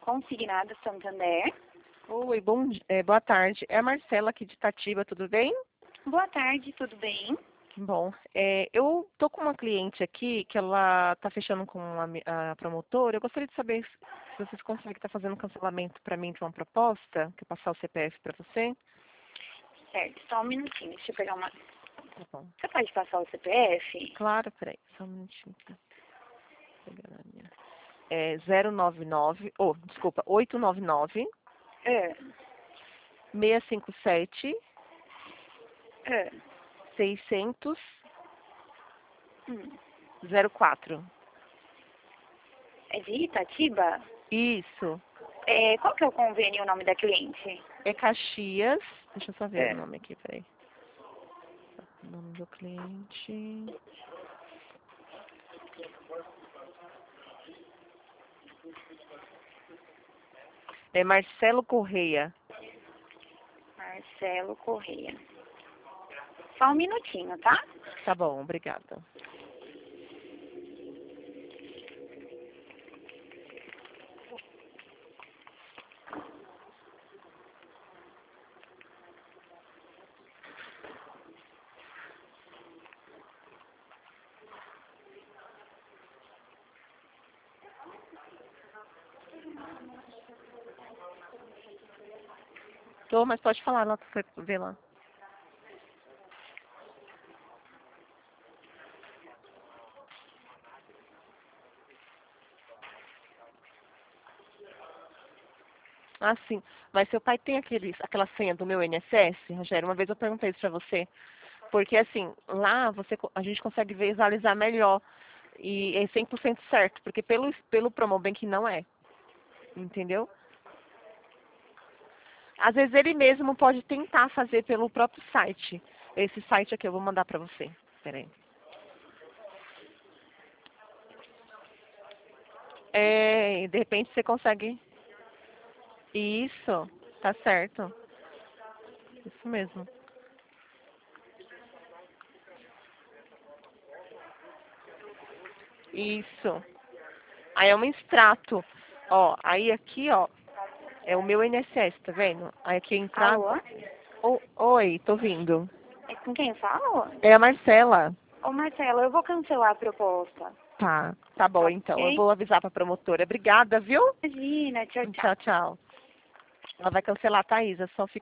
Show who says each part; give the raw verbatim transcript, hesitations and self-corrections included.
Speaker 1: Consignado Santander.
Speaker 2: Oi, bom, di- é, boa tarde. É a Marcela aqui de Itatiba, tudo bem?
Speaker 1: Boa tarde, tudo bem?
Speaker 2: Bom, é, eu tô com uma cliente aqui que ela tá fechando com a, mi- a promotora. Eu gostaria de saber se se vocês conseguem estar fazendo cancelamento para mim de uma proposta, que eu passar o C P F para você.
Speaker 1: Certo, só um minutinho, deixa eu pegar uma...
Speaker 2: Tá bom.
Speaker 1: Você pode passar o C P F?
Speaker 2: Claro, peraí, só um minutinho. Tá? Vou pegar na minha. É zero nove nove, oh, desculpa, oito nove nove,
Speaker 1: É,
Speaker 2: seis cinco sete,
Speaker 1: é.
Speaker 2: seiscentos,
Speaker 1: Hum.
Speaker 2: zero quatro.
Speaker 1: É de Itatiba?
Speaker 2: Isso.
Speaker 1: É, qual que é o convênio e o nome da cliente?
Speaker 2: É Caxias. Deixa eu só ver
Speaker 1: É.
Speaker 2: o nome aqui, peraí. O nome do cliente. É Marcelo Correia.
Speaker 1: Marcelo Correia. Só um minutinho, tá?
Speaker 2: Tá bom, obrigada. Tô, mas pode falar lá pra você ver lá. Ah, sim. Mas seu pai tem aqueles, aquela senha do meu I N S S, Rogério? Uma vez eu perguntei isso pra você. Porque, assim, lá você, co- a gente consegue visualizar melhor. E é cem por cento certo. Porque pelo, pelo Promobank não é. Entendeu? Às vezes ele mesmo pode tentar fazer pelo próprio site. Esse site aqui eu vou mandar pra você. Peraí. É, de repente você consegue. Isso, tá certo. Isso mesmo. Isso. Aí é um extrato. Ó, aí aqui, ó, é o meu I N S S, tá vendo? Aí aqui entrar.
Speaker 1: Alô?
Speaker 2: O- Oi, tô vindo.
Speaker 1: É com quem fala?
Speaker 2: É a Marcela.
Speaker 1: Ô, Marcelo, eu vou cancelar a proposta.
Speaker 2: Tá, tá bom
Speaker 1: Tá
Speaker 2: então. Eu
Speaker 1: ok?
Speaker 2: vou avisar pra promotora. Obrigada, viu?
Speaker 1: Imagina, tchau, tchau.
Speaker 2: Tchau, tchau. Ela vai cancelar a Thaís, é só ficar.